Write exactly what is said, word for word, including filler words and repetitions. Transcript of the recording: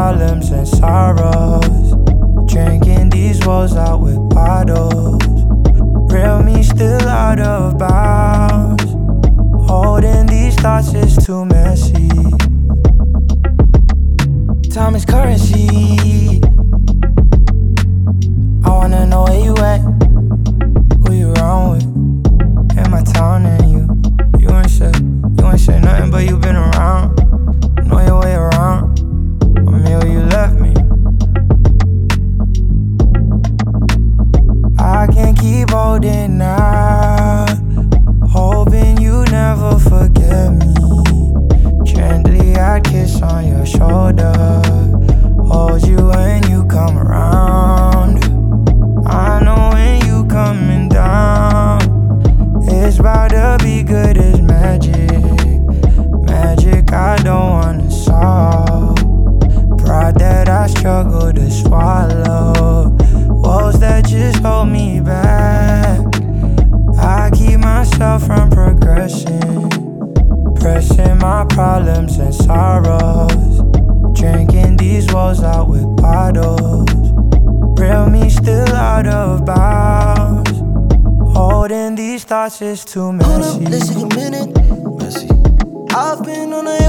problems and sorrows. Drinking these woes out with bottles. Real me still out of bounds. Holding these thoughts is too messy. Time is currency. I wanna know where you at, who you round with. In my town and you, you ain't say, you ain't say nothing, but you been around. Know your way around. A meal you left me. I can't keep holding out, hoping you never forget me. Gently I'd kiss on your shoulder, hold you when you come around. I know when you coming down, it's about to be good as magic. Magic I don't wanna solve, pride that I struggle to swallow, walls that just hold me back. I keep myself from progressing, pressing my problems and sorrows. Drinking these woes out with bottles. Real me still out of bounds. Holding these thoughts is too messy. Hold up, let's take a minute. Messy. I've been on a